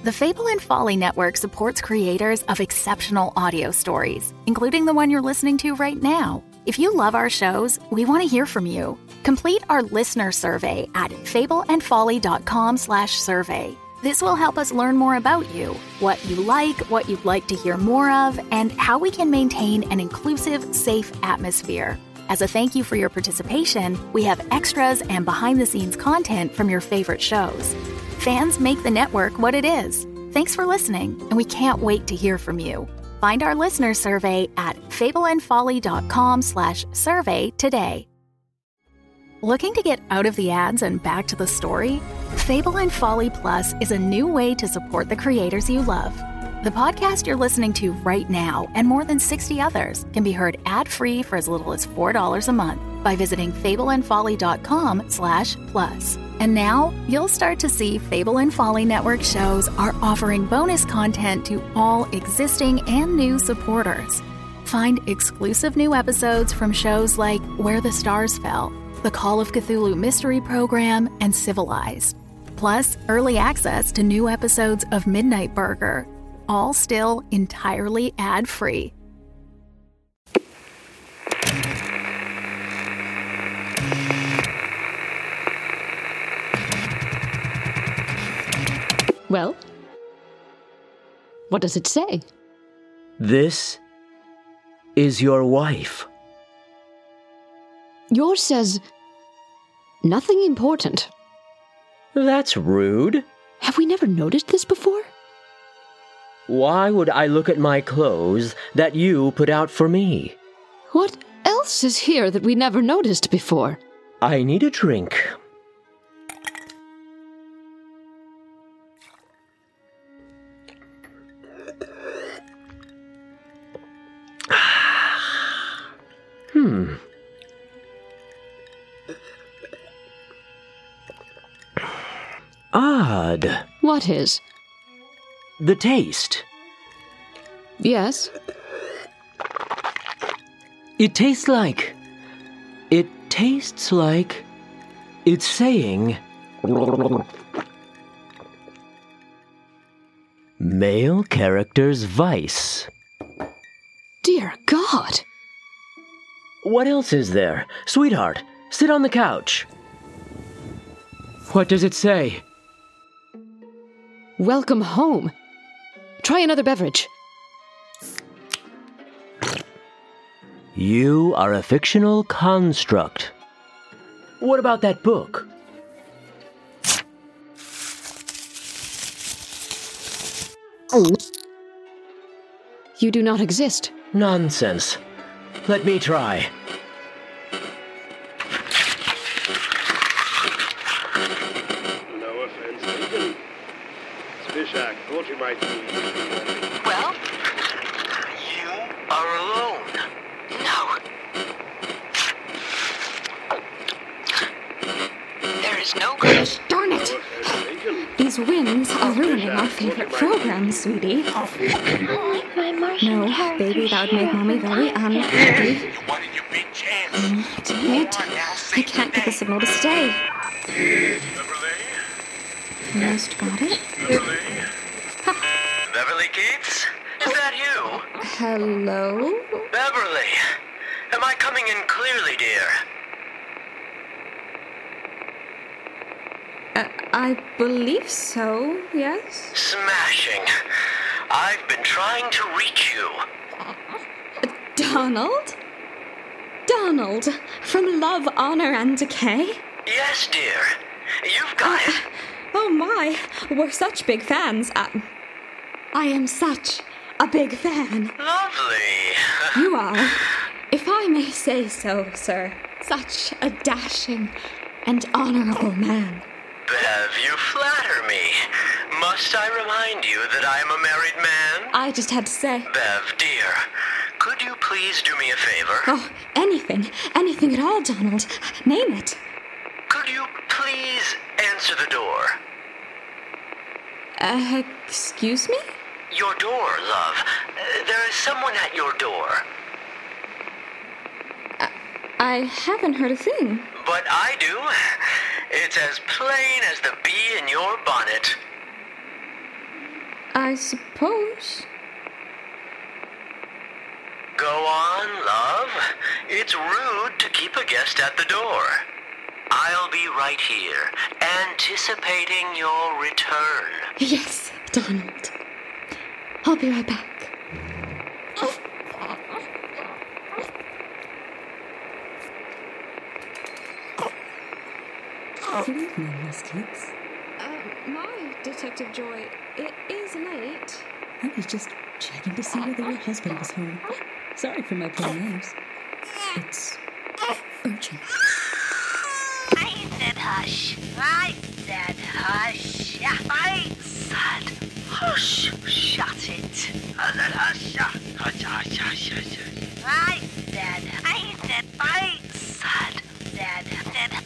The Fable and Folly Network supports creators of exceptional audio stories, including the one you're listening to right now. If you love our shows, we want to hear from you. Complete our listener survey at fableandfolly.com/survey. This will help us learn more about you, what you like, what you'd like to hear more of, and how we can maintain an inclusive, safe atmosphere. As a thank you for your participation, we have extras and behind-the-scenes content from your favorite shows. Fans make the network what it is. Thanks for listening, and we can't wait to hear from you. Find our listener survey at fableandfolly.com/survey today. Looking to get out of the ads and back to the story? Fable and Folly Plus is a new way to support the creators you love. The podcast you're listening to right now and more than 60 others can be heard ad-free for as little as $4 a month by visiting fableandfolly.com/plus. And now, you'll start to see Fable and Folly Network shows are offering bonus content to all existing and new supporters. Find exclusive new episodes from shows like Where the Stars Fell, the Call of Cthulhu Mystery Program, and Civilized. Plus, early access to new episodes of Midnight Burger, all still entirely ad-free. Well, what does it say? This is your wife. Yours says nothing important. That's rude. Have we never noticed this before? Why would I look at my clothes that you put out for me? What else is here that we never noticed before? I need a drink. Odd. What is? The taste. Yes. It tastes like... It's saying... Male character's vice. Dear God. What else is there? Sweetheart, sit on the couch. What does it say? Welcome home. Try another beverage. You are a fictional construct. What about that book? You do not exist. Nonsense. Let me try. No offense taken. Spishak, thought you might be... Well? You are alone. No. There is no good. Darn it! These winds are ruining our favorite program, sweetie. No, baby, that would make Mommy very unhappy. Damn it. I can't get the signal to stay. Almost got it. Beverly Keats? Is that you? Hello? Beverly, am I coming in clearly, dear? I believe so, yes? Smashing. I've been trying to reach you. Donald? Donald, from Love, Honor, and Decay? Yes, dear. You've got it. Oh my, we're such big fans. I am such a big fan. Lovely. You are, if I may say so, sir, such a dashing and honorable man. Bev, you flatter me. Must I remind you that I am a married man? I just had to say. Bev, dear, could you please do me a favor? Oh, anything at all, Donald. Name it. Could you please answer the door? Excuse me? Your door, love. There is someone at your door. I haven't heard a thing. But I do. It's as plain as the bee in your bonnet. I suppose. Go on, love. It's rude to keep a guest at the door. I'll be right here, anticipating your return. Yes, Donald. I'll be right back. Good evening, Miss Kits. My Detective Joy, it is late. I was just checking to see whether your husband was home. Sorry for my poor nose. It's urgent. I said hush. I said hush. I said hush. Shut it. I said hush. Hush, hush, hush, hush. I said.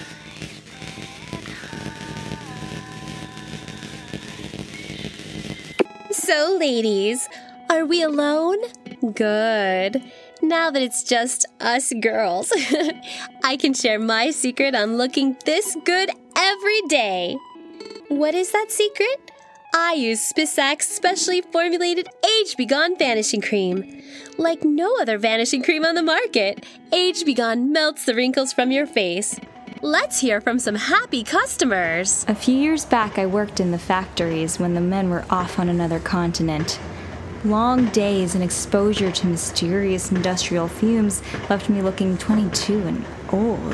So, ladies, are we alone? Good. Now that it's just us girls, I can share my secret on looking this good every day. What is that secret? I use Spissak's specially formulated Age Be Gone Vanishing Cream. Like no other vanishing cream on the market, Age Be Gone melts the wrinkles from your face. Let's hear from some happy customers. A few years back, I worked in the factories when the men were off on another continent. Long days and exposure to mysterious industrial fumes left me looking 22 and old.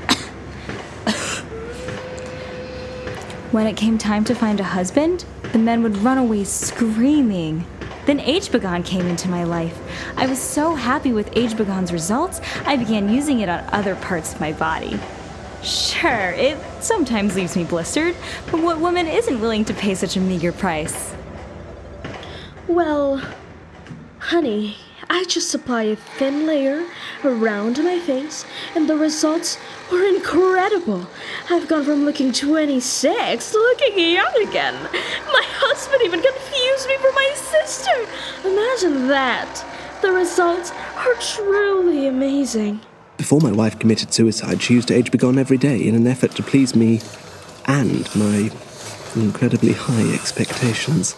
When it came time to find a husband, the men would run away screaming. Then Age Be Gone came into my life. I was so happy with Age Be Gone's results, I began using it on other parts of my body. Sure, it sometimes leaves me blistered, but what woman isn't willing to pay such a meager price? Well, honey, I just apply a thin layer around my face, and the results were incredible. I've gone from looking 26 to looking young again. My husband even confused me for my sister. Imagine that. The results are truly amazing. Before my wife committed suicide, she used to Age Be Gone every day in an effort to please me and my incredibly high expectations.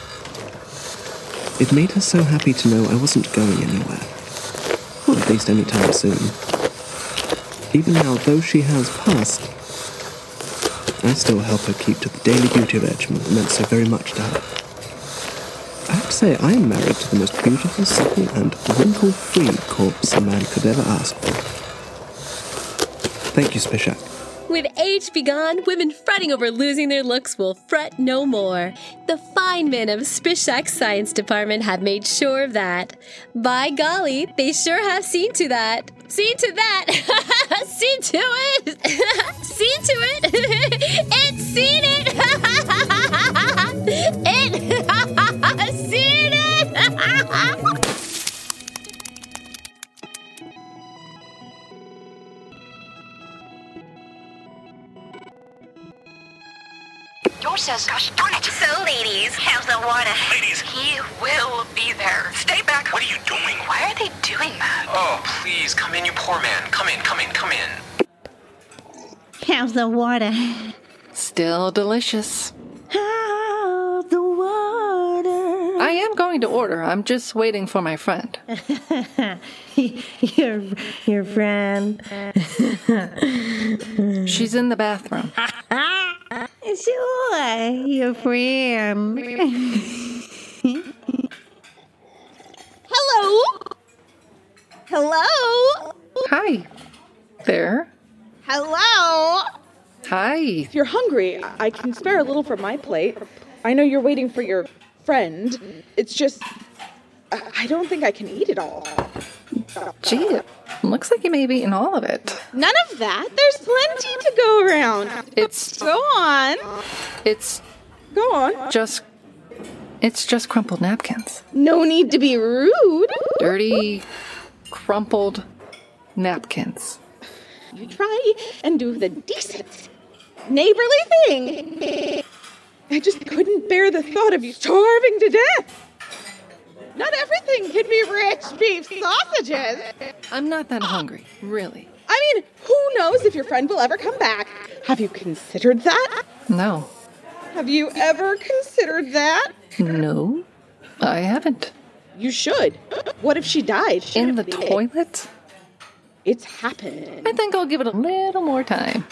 It made her so happy to know I wasn't going anywhere. Or at least anytime soon. Even now, though she has passed, I still help her keep to the daily beauty regimen that meant so very much to her. I have to say, I am married to the most beautiful, supple, and wrinkle-free corpse a man could ever ask for. Thank you, Spishak. With Age Be Gone, women fretting over losing their looks will fret no more. The fine men of Spishak's science department have made sure of that. By golly, they sure have seen to that. Seen to that. Seen to it. Seen to it. It's seen it. It seen it. Yours says, gosh darn it. So, ladies, how's the water? Ladies. He will be there. Stay back. What are you doing? Why are they doing that? Oh, please, come in, you poor man. Come in. How's the water? Still delicious. How's the water? I am going to order. I'm just waiting for my friend. Your friend? She's in the bathroom. Sure, your friend. Hello? Hello? Hi. There. Hello? Hi. If you're hungry, I can spare a little from my plate. I know you're waiting for your friend. It's just, I don't think I can eat it all. Gee, it looks like you may have eaten all of it. None of that. There's plenty to go around. Go on. Go on. It's just crumpled napkins. No need to be rude. Dirty, crumpled napkins. You try and do the decent, neighborly thing. I just couldn't bear the thought of you starving to death. Not everything can be rich beef sausages. I'm not that hungry, really. I mean, who knows if your friend will ever come back? Have you considered that? No. Have you ever considered that? No, I haven't. You should. What if she died? In the toilet? It's happening. I think I'll give it a little more time.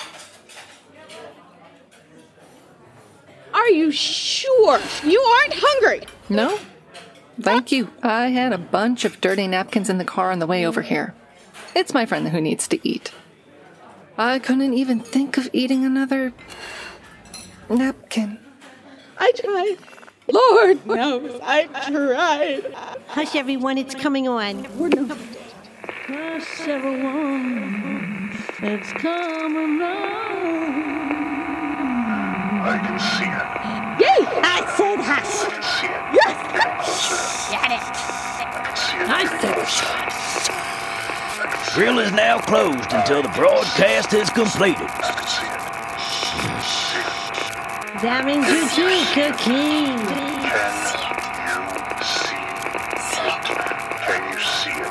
Are you sure you aren't hungry? No, thank you. I had a bunch of dirty napkins in the car on the way over here. It's my friend who needs to eat. I couldn't even think of eating another napkin. I tried. Lord knows I tried. Hush, everyone, it's coming on. Hush, everyone, it's coming on. I can see it. Yay! I said hush. Yes! Got it. I said Grill is now closed until the broadcast is completed. That means you too, Cookie. Can you see it?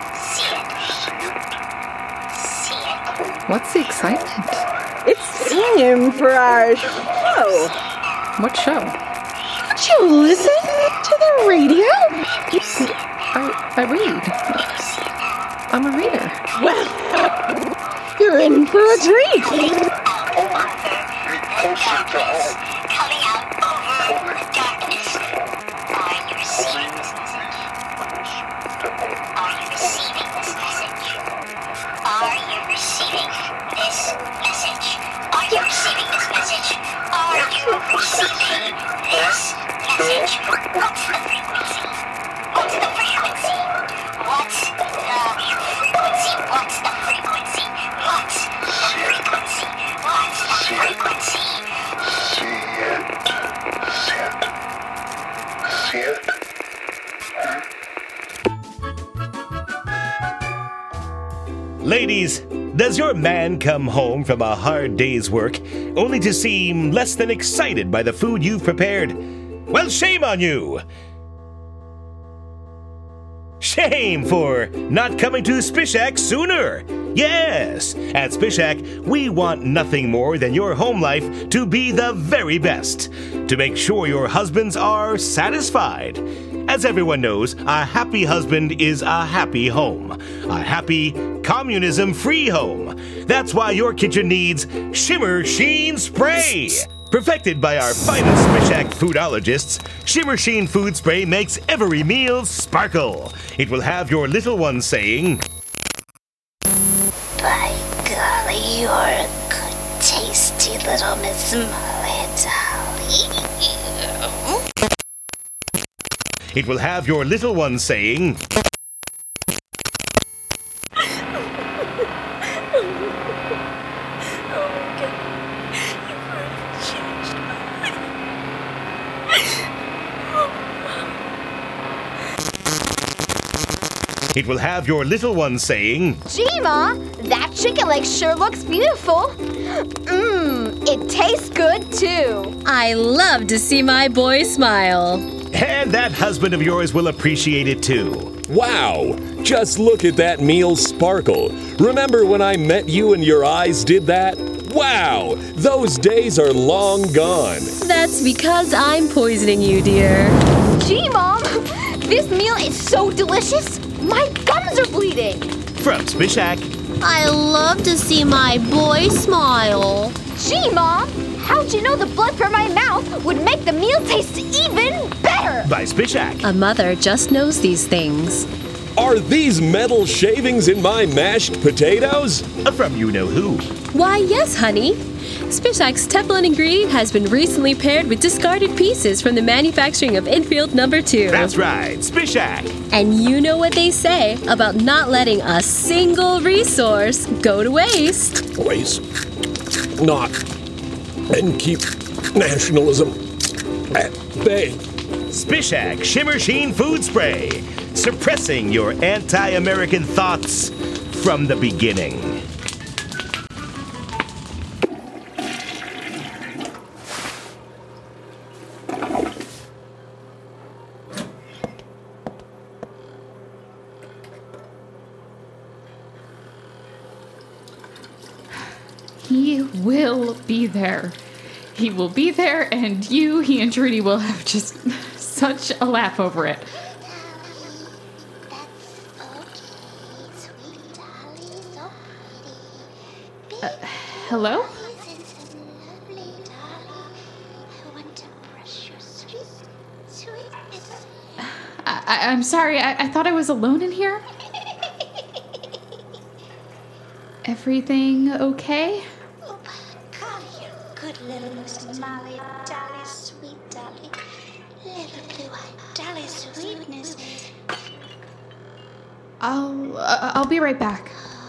What's the excitement? It's time for our show. What show? Did you listen to the radio? I read. I'm a reader. Well, you're in for a treat. Coming out over the darkness. Are you receiving this message? Are you receiving this message? Are you receiving this message? Are you receiving this message? Are you receiving this message? What's the frequency? What's the frequency? What's the frequency? What's the frequency? What's the frequency? What's the frequency? See it? Ladies, does your man come home from a hard day's work only to seem less than excited by the food you've prepared? Well, shame on you! Shame for not coming to Spishak sooner! Yes! At Spishak, we want nothing more than your home life to be the very best, to make sure your husbands are satisfied. As everyone knows, a happy husband is a happy home. A happy, communism-free home. That's why your kitchen needs Shimmer Sheen Spray! Perfected by our finest Spishak foodologists, Shimmer Sheen Food Spray makes every meal sparkle. It will have your little one saying, By golly, you're a good, tasty little Miss Molly Dolly. It will have your little one saying, It will have your little one saying, Gee, Ma, that chicken leg sure looks beautiful. It tastes good too. I love to see my boy smile. And that husband of yours will appreciate it too. Wow! Just look at that meal sparkle. Remember when I met you and your eyes did that? Wow! Those days are long gone. That's because I'm poisoning you, dear. Gee, Mom, this meal is so delicious. My gums are bleeding. From Spishak. I love to see my boy smile. Gee, Mom, how'd you know the blood from my mouth would make the meal taste even better? By Spishak. A mother just knows these things. Are these metal shavings in my mashed potatoes? From you-know-who. Why, yes, honey. Spishak's Teflon ingredient has been recently paired with discarded pieces from the manufacturing of Infield No. 2. That's right, Spishak. And you know what they say about not letting a single resource go to waste. Waste. Not. And keep nationalism at bay. Spishak Shimmer Sheen Food Spray. Suppressing your anti-American thoughts from the beginning. He will be there. He will be there, and he and Trudy will have just such a laugh over it. Hello? I'm sorry, I thought I was alone in here. Everything okay? Good little Miss Molly, Dolly, sweet Dolly, little blue-eyed Dolly, sweetness. I'll be right back.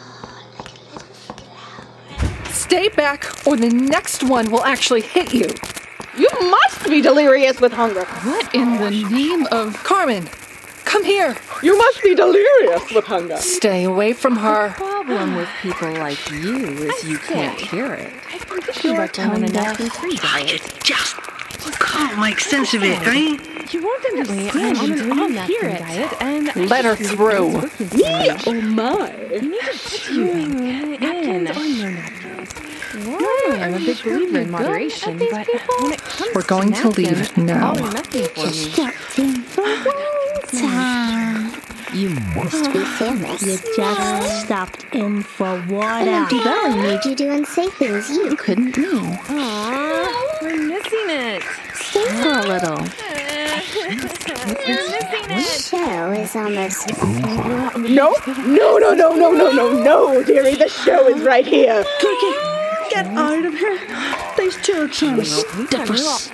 Stay back, or the next one will actually hit you. You must be delirious with hunger. What in the name of... Carmen, come here. You must be delirious with hunger. Stay away from her. The problem with people like you is you can't hear it. You're on a napkin-free diet. Just can't make sense of it, eh? You won't understand until you hear it. Diet and let her through. Me? Oh my. You need to put napkins on your napkins. Well, I'm a big believer in moderation, but when it comes we're going to leave now. All or nothing for me. Stopped in for one time. You must be famous. You just stopped in for water. And Auntie Bella made you do unsafe things you couldn't do. Aww, we're missing it. Stay for a little. We're missing The show is almost No, dearie. The show is right here. Cookie, get out of here. These two are trying to stop us.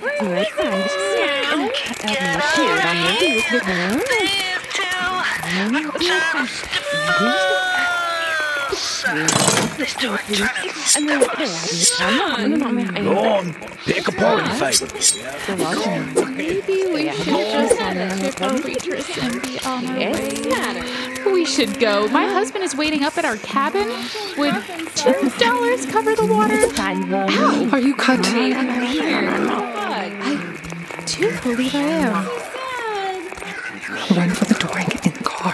Go on, pick a party favorite. Maybe we should just tip our waitress and be on our way. We should go. My husband is waiting up at our cabin. Would $2 cover the water? Ow! Are you cut? I do believe I am. Run for the door and get in the car.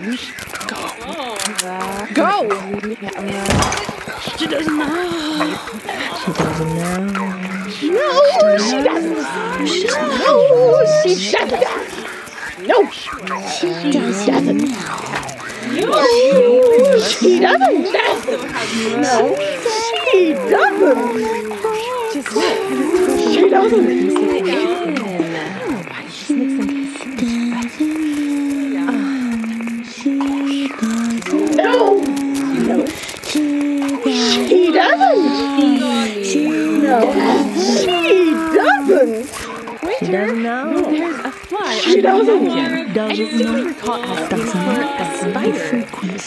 Go! She doesn't know. She doesn't know. No, she doesn't. No, she doesn't. No, she doesn't. No, she doesn't. No, she doesn't. She doesn't. No! No. She doesn't! She doesn't know. There's a fly. She doesn't. I distinctly recall asking for a spider.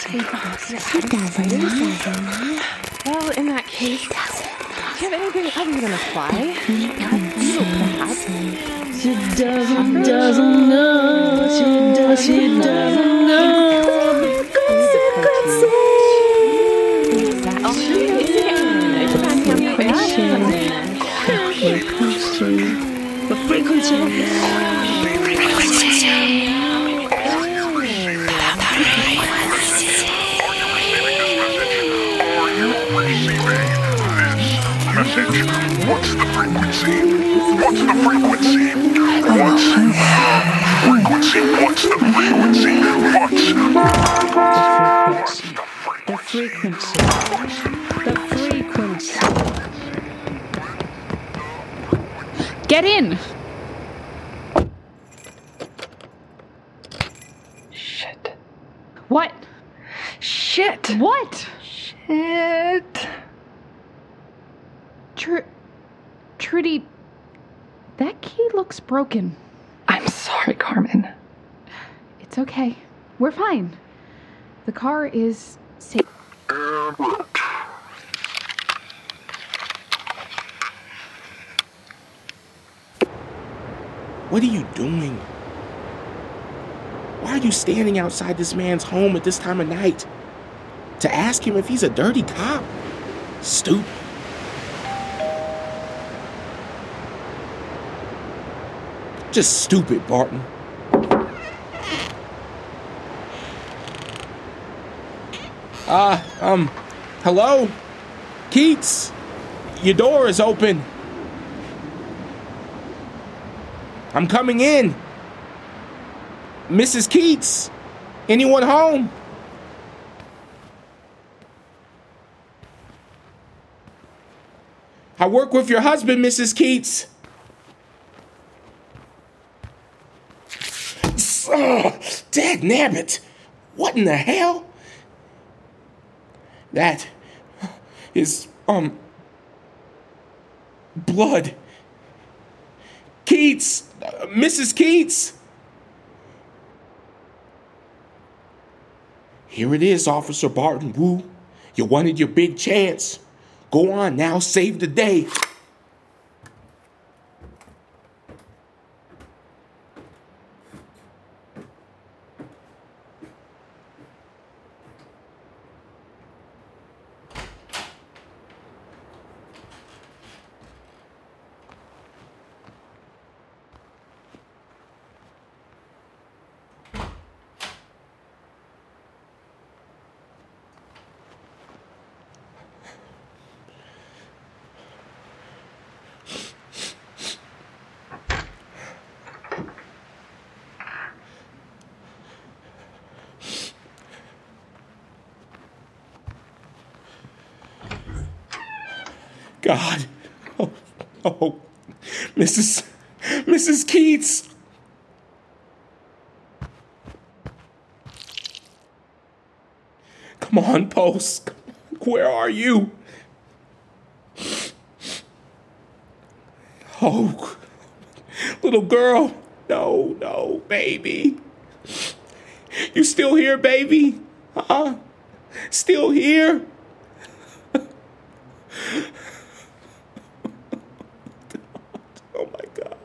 Well, in that case, do you have anything other than a fly? Perhaps. She doesn't know. She doesn't know. The frequency. What's the frequency? What's the frequency? The frequency. The frequency. Get in! Shit. What? Shit. What? Shit. Trudy, that key looks broken. I'm sorry, Carmen. It's okay. We're fine. The car is safe. What are you doing? Why are you standing outside this man's home at this time of night? To ask him if he's a dirty cop? Stupid. Just stupid, Barton. Hello? Keats? Your door is open. I'm coming in. Mrs. Keats, anyone home? I work with your husband, Mrs. Keats. Oh, dagnabbit. What in the hell? That is, blood. Keats! Mrs. Keats! Here it is, Officer Barton Wu. You wanted your big chance. Go on now, save the day. God. Oh, Mrs. Keats. Come on, Post. Where are you? Oh, little girl. No, baby. You still here, baby? Huh? Still here? Oh my God.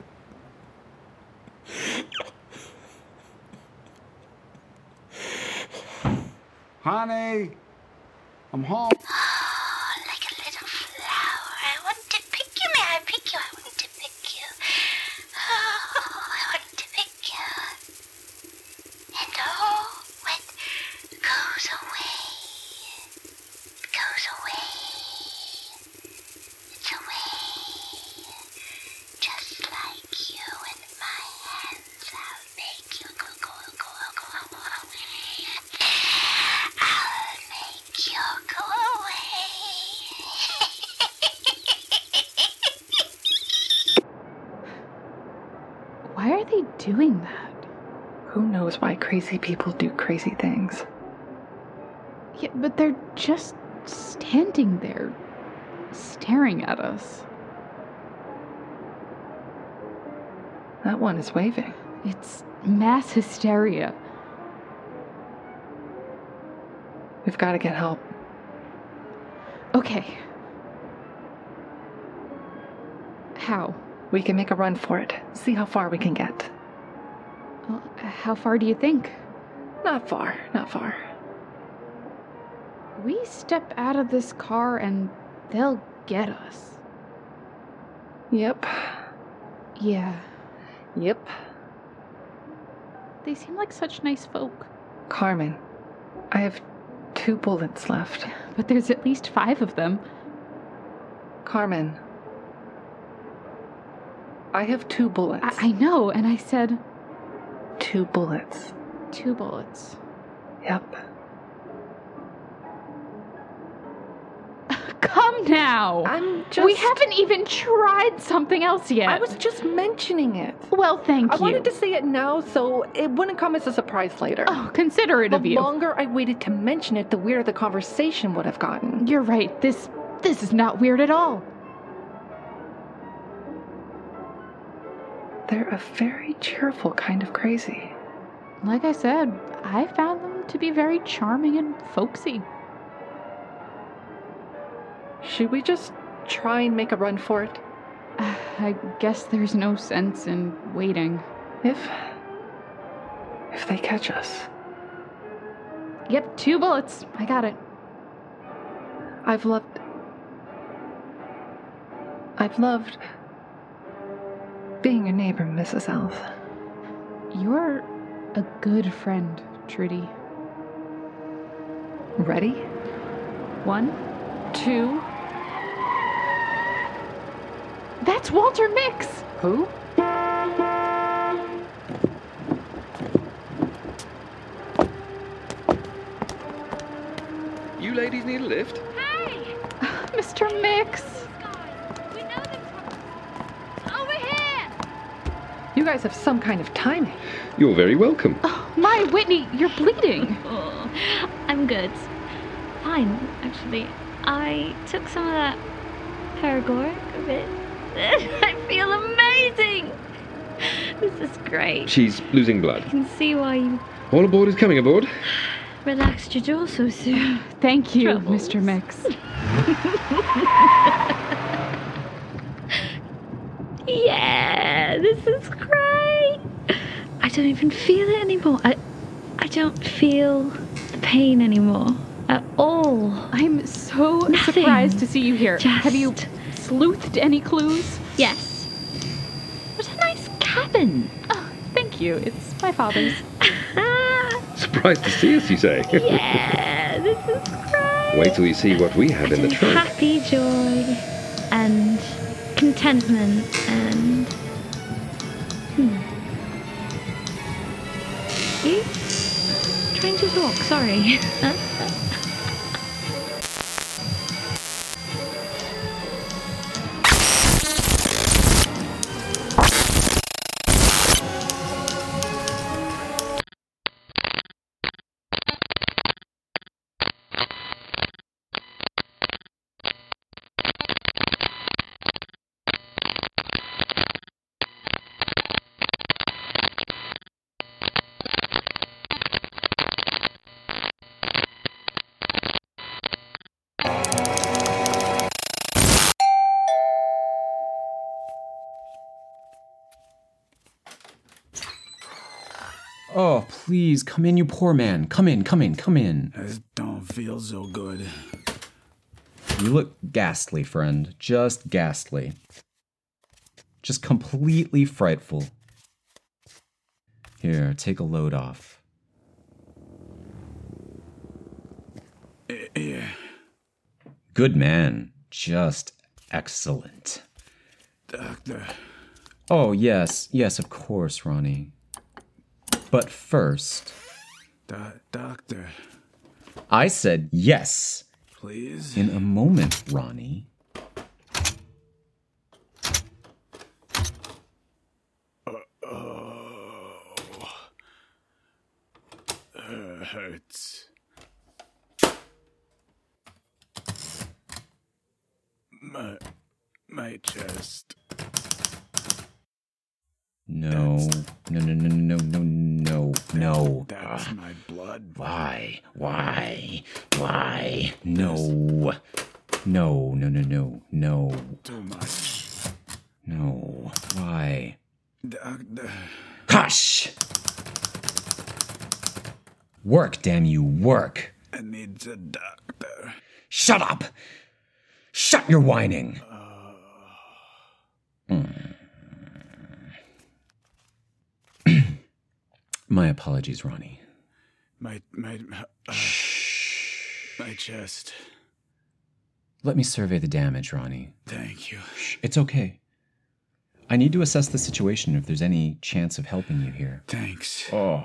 Honey, I'm home. Oh, like a little flower. I want to pick you. May I pick you? I want to pick you. Oh, I want to pick you. And oh, when it goes away, it goes away. It's away. Just like you in my hands, I'll make you go away. I'll make you go away. Why are they doing that? Who knows why crazy people do crazy things? Yeah, but they're just standing there, staring at us. That one is waving. It's mass hysteria. We've got to get help. Okay. How? We can make a run for it. See how far we can get. Well, how far do you think? Not far. We step out of this car and they'll get us. Yep. Yeah. Yep. They seem like such nice folk. Carmen, I have 2 bullets left. But there's at least 5 of them. Carmen, I have 2 bullets. I know, and I said... 2 bullets. 2 bullets. Yep. Come now! We haven't even tried something else yet. I was just mentioning it. Well, thank you. I wanted to say it now so it wouldn't come as a surprise later. Oh, considerate of you. The longer I waited to mention it, the weirder the conversation would have gotten. You're right. This is not weird at all. They're a very cheerful kind of crazy. Like I said, I found them to be very charming and folksy. Should we just try and make a run for it? I guess there's no sense in waiting. If they catch us. Yep, 2 bullets. I got it. I've loved being your neighbor, Mrs. Elf. You're a good friend, Trudy. Ready? 1, 2... That's Walter Mix! Who? need a lift? Mr. Mix. Over here! You guys have some kind of timing. You're very welcome. My Whitney, you're bleeding. Oh, I'm good. Fine, actually. I took some of that Paragoric a bit. I feel amazing! This is great. She's losing blood. I can see why you All aboard is coming aboard. relaxed your jaw so soon. Thank you, Troubles. Mr. Mix. Yeah, this is great. I don't even feel it anymore. I don't feel the pain anymore at all. I'm so Nothing. surprised to see you here. Just- Have you sleuthed any clues? Yes. What a nice cabin. Oh, thank you. It's my father's. Surprised to see us, you say? Yeah, this is great. Wait till you see what we have in the trunk. Happy joy and contentment and you trying to talk, sorry. Oh, please, come in, you poor man. Come in, come in, come in. I don't feel so good. You look ghastly, friend. Just ghastly. Just completely frightful. Here, take a load off. Yeah. Good man. Just excellent. Doctor. Oh, yes, yes, of course, Ronnie. But first... Doctor. I said yes. Please? In a moment, Ronnie. Hurts. My chest. No. No. That's my blood. Why? No. No. Too much. No. Why? Doctor. Hush! Work, damn you, work. I need a doctor. Shut up! Shut your whining! My apologies, Ronnie. My chest. Let me survey the damage, Ronnie. Thank you. It's okay. I need to assess the situation if there's any chance of helping you here. Thanks. Oh.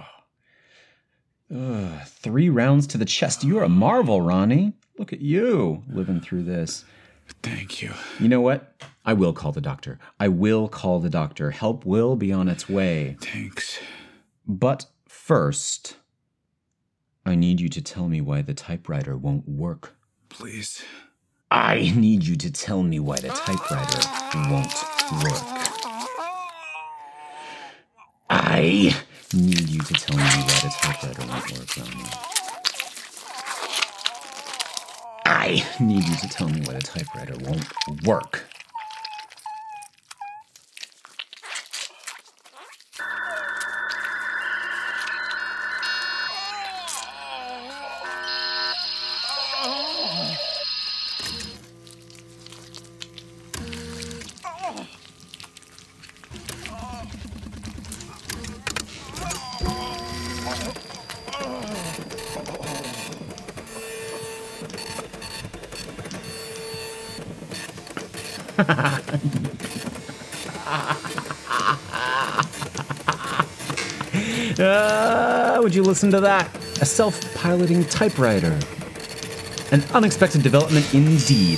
3 rounds to the chest. You're a marvel, Ronnie. Look at you, living through this. Thank you. You know what? I will call the doctor. Help will be on its way. Thanks. But first, I need you to tell me why the typewriter won't work. Please. I need you to tell me why the typewriter won't work. I need you to tell me why the typewriter won't work, Ronnie. I need you to tell me why the typewriter won't work. Would you listen to that? A self-piloting typewriter. An unexpected development indeed.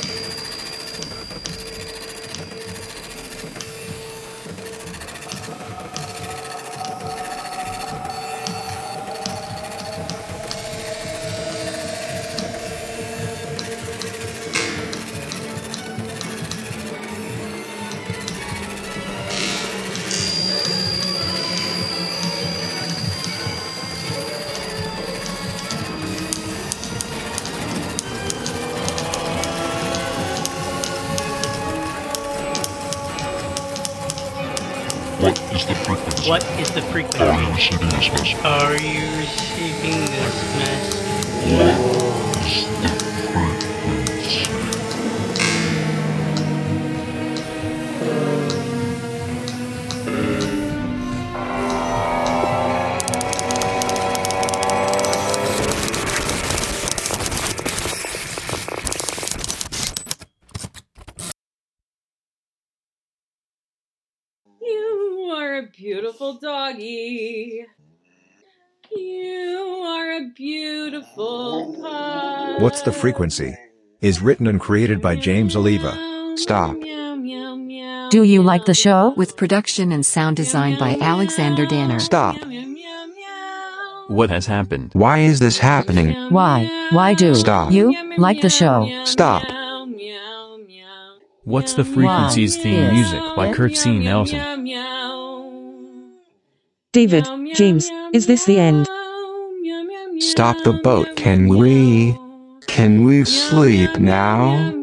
What is the frequency? Are you receiving this message? Are you receiving this message? What is the frequency? You are a beautiful doggy. You are a beautiful pup. What's the Frequency? Is written and created by James Oliva. Stop. Do you like the show? With production and sound design by Alexander Danner. Stop. What has happened? Why is this happening? Why? Why do Stop. you like the show? Stop. What's the Frequency's theme music by Kurt C. Nelson? David, James, is this the end? Stop the boat. Can we sleep now?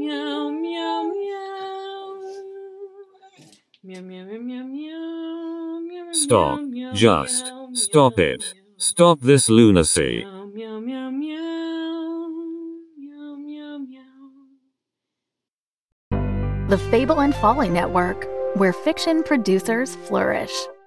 Stop. Just stop it. Stop this lunacy. The Fable and Folly Network, where fiction producers flourish.